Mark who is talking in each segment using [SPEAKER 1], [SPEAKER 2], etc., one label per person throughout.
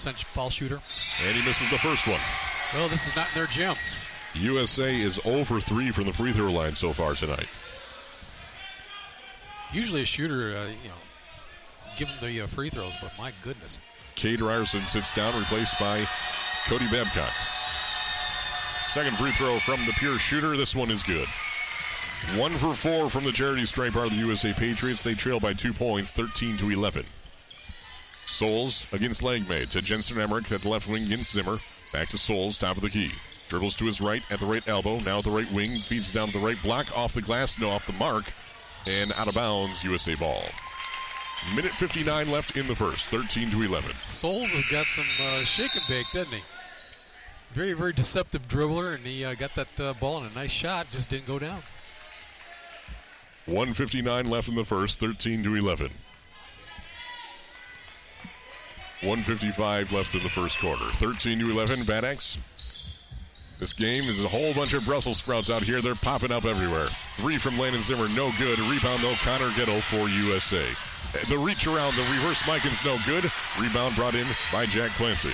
[SPEAKER 1] 50% foul shooter.
[SPEAKER 2] And he misses the first one.
[SPEAKER 1] Well, this is not in their gym.
[SPEAKER 2] USA is 0 for 3 from the free throw line so far tonight.
[SPEAKER 1] Usually a shooter, give him the free throws, but my goodness.
[SPEAKER 2] Cade Ryerson sits down, replaced by Cody Babcock. Second free throw from the pure shooter. This one is good. 1 for 4 from the charity stripe are the USA Patriots. They trail by 2 points, 13-11. Souls against Langmaid to Jensen Emmerich at the left wing against Zimmer. Back to Souls, top of the key. Dribbles to his right at the right elbow. Now at the right wing. Feeds down to the right block. Off the glass. No, off the mark. And out of bounds, USA ball. Minute 59 left in the first. 13-11.
[SPEAKER 1] Souls has got some shake and bake, doesn't he? Very, very deceptive dribbler, and he got that ball in a nice shot. Just didn't go down.
[SPEAKER 2] 1:59 left in the first. 13-11. 1:55 left in the first quarter. 13-11. Bad Axe. This game is a whole bunch of Brussels sprouts out here. They're popping up everywhere. 3 from Landon Zimmer, no good. Rebound, though, Connor Gettle for USA. The reach around, the reverse Mikens, no good. Rebound brought in by Jack Clancy.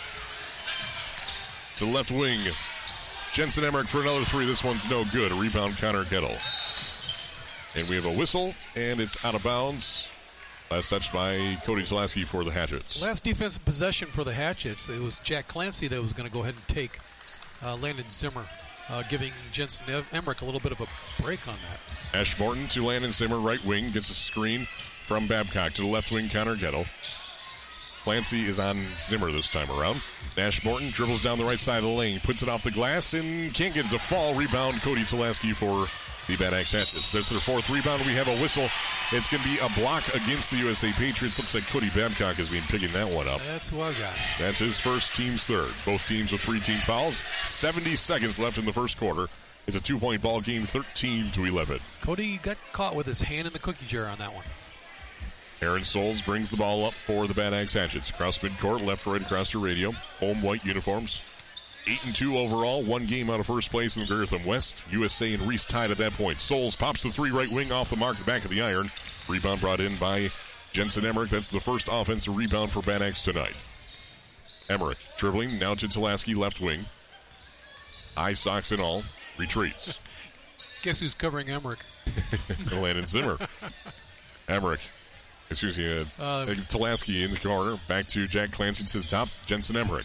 [SPEAKER 2] To the left wing, Jensen Emmerich for another 3. This one's no good. Rebound, Connor Gettle. And we have a whistle, and it's out of bounds. Last touch by Cody Tulaski for the Hatchets.
[SPEAKER 1] Last defensive possession for the Hatchets. It was Jack Clancy that was going to go ahead and take Landon Zimmer, giving Jensen Emmerich a little bit of a break on that.
[SPEAKER 2] Ash Morton to Landon Zimmer, right wing, gets a screen from Babcock to the left wing, Connor Gettle. Clancy is on Zimmer this time around. Ash Morton dribbles down the right side of the lane, puts it off the glass, and can't get it to fall. Rebound, Cody Tulaski for the Bad Axe Hatchets. That's their 4th rebound. We have a whistle. It's going to be a block against the USA Patriots. Looks like Cody Babcock has been picking that one up.
[SPEAKER 1] That's what I got.
[SPEAKER 2] That's his first, team's third. Both teams with 3 team fouls. 70 seconds left in the first quarter. It's a 2-point ball game, 13-11.
[SPEAKER 1] Cody got caught with his hand in the cookie jar on that one.
[SPEAKER 2] Aaron Souls brings the ball up for the Bad Axe Hatchets. Across midcourt, left, right, across your radio. Home white uniforms. 8-2 overall, 1 game out of first place in the Grantham West. USA and Reese tied at that point. Souls pops the 3 right wing off the mark, the back of the iron. Rebound brought in by Jensen Emmerich. That's the first offensive rebound for Bad Axe tonight. Emmerich dribbling now to Tulaski, left wing. Eye socks and all. Retreats.
[SPEAKER 1] Guess who's covering Emmerich?
[SPEAKER 2] Landon Zimmer. Emmerich. Excuse me. Tulaski in the corner. Back to Jack Clancy to the top. Jensen Emmerich.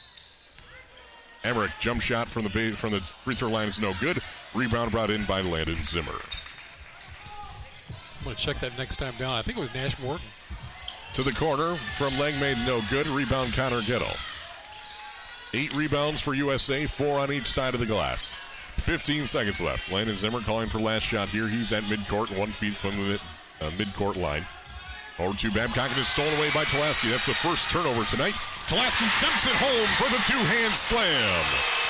[SPEAKER 2] Emmerich, jump shot from the free throw line is no good. Rebound brought in by Landon Zimmer.
[SPEAKER 1] I'm going to check that next time down. I think it was Nash Morton.
[SPEAKER 2] To the corner from Langmaid, no good. Rebound, Connor Gettle. 8 rebounds for USA, 4 on each side of the glass. 15 seconds left. Landon Zimmer calling for last shot here. He's at midcourt, 1 feet from the midcourt line. Over to Babcock, and it's stolen away by Tulaski. That's the first turnover tonight. Tulaski dumps it home for the 2-hand slam.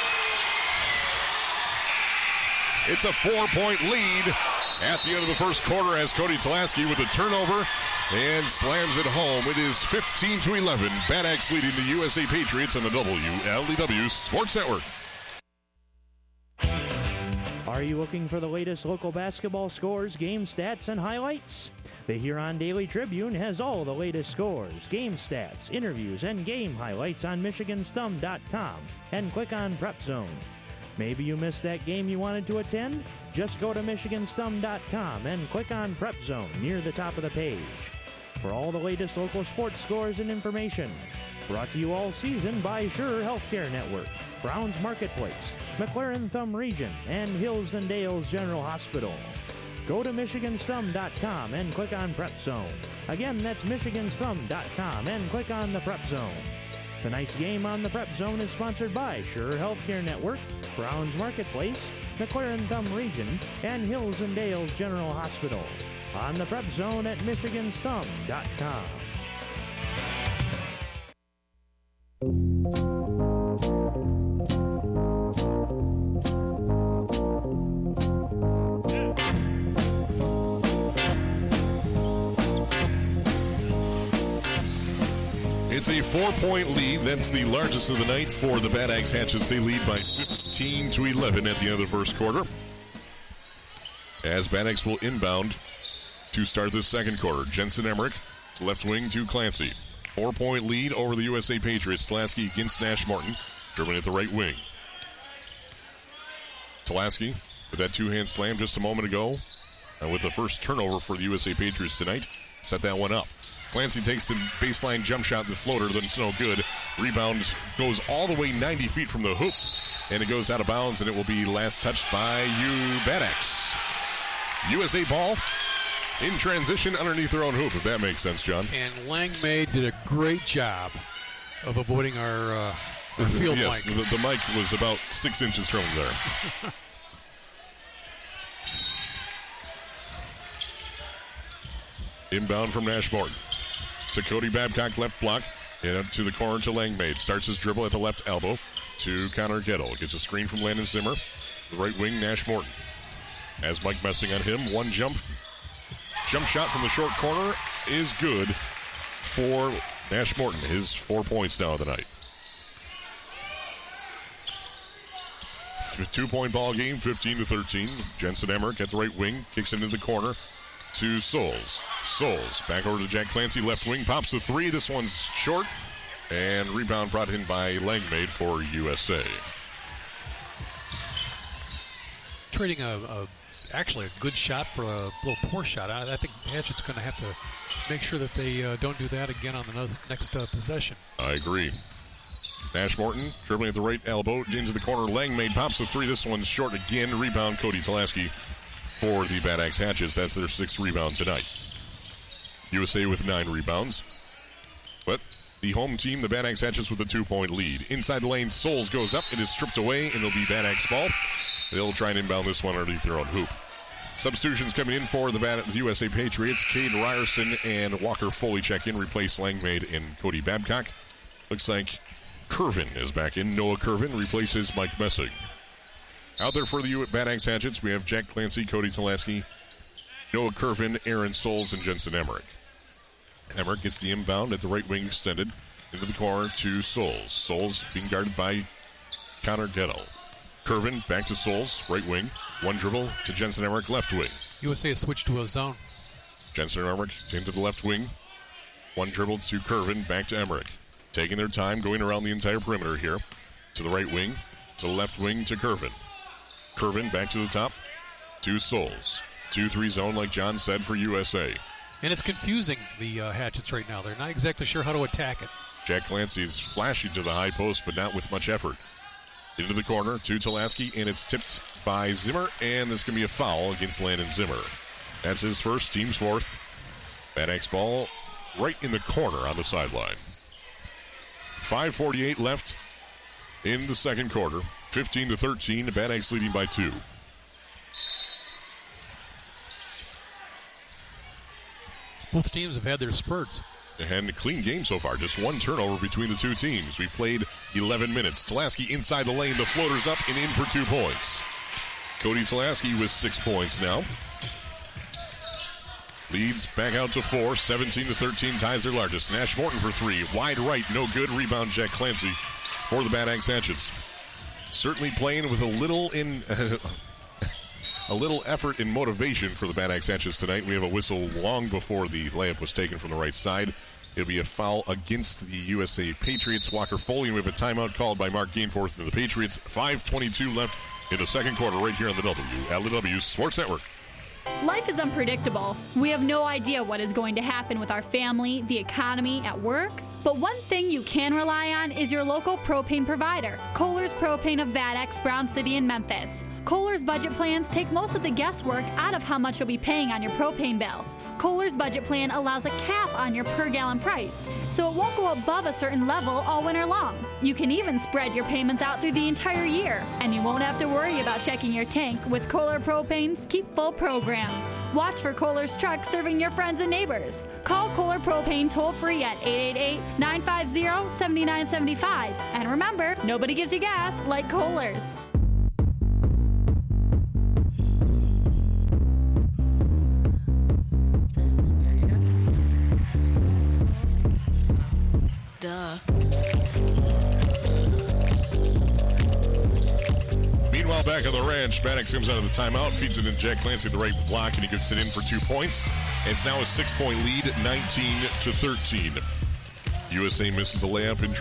[SPEAKER 2] It's a 4-point lead at the end of the first quarter as Cody Tulaski with a turnover and slams it home. It is 15-11. Bad Axe leading the USA Patriots on the WLEW Sports Network.
[SPEAKER 3] Are you looking for the latest local basketball scores, game stats, and highlights? The Huron Daily Tribune has all the latest scores, game stats, interviews, and game highlights on MichiganStum.com and click on Prep Zone. Maybe you missed that game you wanted to attend? Just go to MichiganStum.com and click on Prep Zone near the top of the page. For all the latest local sports scores and information. Brought to you all season by Sure Healthcare Network, Browns Marketplace, McLaren Thumb Region, and Hills and Dales General Hospital. Go to MichiganStum.com and click on Prep Zone. Again, that's MichiganStum.com and click on the Prep Zone. Tonight's game on the Prep Zone is sponsored by Sure Healthcare Network, Browns Marketplace, McLaren Thumb Region, and Hills and Dales General Hospital. On the Prep Zone at MichiganStum.com.
[SPEAKER 2] It's a 4-point lead. That's the largest of the night for the Bad Axe Hatchets. They lead by 15-11 at the end of the first quarter. As Bad Axe will inbound to start the second quarter. Jensen Emmerich, left wing to Clancy. 4-point lead over the USA Patriots. Tulaski against Nash Morton, dribbling at the right wing. Tulaski with that two-hand slam just a moment ago. And with the first turnover for the USA Patriots tonight, set that one up. Clancy takes the baseline jump shot, the floater, then it's no good. Rebound goes all the way 90 feet from the hoop, and it goes out of bounds, and it will be last touched by Badax. USA ball in transition underneath their own hoop, if that makes sense, John.
[SPEAKER 1] And Langmaid did a great job of avoiding our field
[SPEAKER 2] yes,
[SPEAKER 1] mic.
[SPEAKER 2] The mic was about 6 inches from there. Inbound from Nash Morton. To Cody Babcock, left block. And up to the corner to Langmaid. Starts his dribble at the left elbow to Connor Gettle. Gets a screen from Landon Zimmer. The right wing, Nash Morton. As Mike Messing on him. One jump shot from the short corner is good for Nash Morton. His 4 points now of the night. 2-point ball game, 15-13. Jensen Emmerich at the right wing. Kicks it into the corner to Souls. Souls back over to Jack Clancy, left wing, pops the three. This one's short, and rebound brought in by Langmaid for USA.
[SPEAKER 1] Trading actually a good shot for a little poor shot. I think Hatchett's going to have to make sure that they don't do that again on the next possession.
[SPEAKER 2] I agree. Nash Morton dribbling at the right elbow into the corner. Langmaid pops the three. This one's short again. Rebound Cody Tulaski for the Bad Axe Hatchets. That's their 6th rebound tonight. USA with 9 rebounds. But the home team, the Bad Axe Hatchets, with a 2-point lead. Inside the lane, Souls goes up. It is stripped away, and it'll be Bad Axe ball. They'll try and inbound this one underneath their own hoop. Substitutions coming in for the USA Patriots. Cade Ryerson and Walker Foley check in, replace Langmaid and Cody Babcock. Looks like Curvin is back in. Noah Curvin replaces Mike Messing. Out there for the Bad Axe Hatchets, we have Jack Clancy, Cody Tulaski, Noah Curvin, Aaron Souls, and Jensen Emmerich. Emmerich gets the inbound at the right wing extended into the corner to Souls. Souls being guarded by Connor Gettle. Curvin back to Souls, right wing. One dribble to Jensen Emmerich, left wing.
[SPEAKER 1] USA has switched to a zone.
[SPEAKER 2] Jensen Emmerich into the left wing. One dribble to Curvin, back to Emmerich. Taking their time, going around the entire perimeter here. To the right wing, to the left wing to Curvin. Curvin back to the top to Souls. 2-3 zone, like John said, for USA.
[SPEAKER 1] And it's confusing, the Hatchets right now. They're not exactly sure how to attack it.
[SPEAKER 2] Jack Clancy's flashing to the high post, but not with much effort. Into the corner to Tulaski, and it's tipped by Zimmer, and there's going to be a foul against Landon Zimmer. That's his first, team's 4th. Bad Axe ball right in the corner on the sideline. 5:48 left in the second quarter. 15-13, the Bad Axe leading by 2.
[SPEAKER 1] Both teams have had their spurts.
[SPEAKER 2] And a clean game so far. Just one turnover between the two teams. We've played 11 minutes. Tulaski inside the lane. The floater's up and in for 2 points. Cody Tulaski with 6 points now. Leads back out to 4. 17-13 ties their largest. Nash Morton for 3. Wide right, no good. Rebound Jack Clancy for the Bad Axe Hatchets. Certainly playing with a little effort and motivation for the Bad Axe Hatchets tonight. We have a whistle long before the layup was taken from the right side. It'll be a foul against the USA Patriots. Walker Foley, and we have a timeout called by Mark Gainforth and the Patriots. 5:22 left in the second quarter right here on the W Sports Network.
[SPEAKER 4] Life is unpredictable. We have no idea what is going to happen with our family, the economy, at work. But one thing you can rely on is your local propane provider, Kohler's Propane of Bad Axe, Brown City, and Memphis. Kohler's budget plans take most of the guesswork out of how much you'll be paying on your propane bill. Kohler's budget plan allows a cap on your per gallon price, so it won't go above a certain level all winter long. You can even spread your payments out through the entire year, and you won't have to worry about checking your tank with Kohler Propane's Keep Full program. Watch for Kohler's trucks serving your friends and neighbors. Call Kohler Propane toll-free at 888-950-7975. And remember, nobody gives you gas like Kohler's.
[SPEAKER 5] Duh.
[SPEAKER 2] Meanwhile, back on the ranch, Bad Axe comes out of the timeout, feeds it in Jack Clancy at the right block, and he gets it in for 2 points. It's now a 6-point lead, 19-13. USA misses a layup in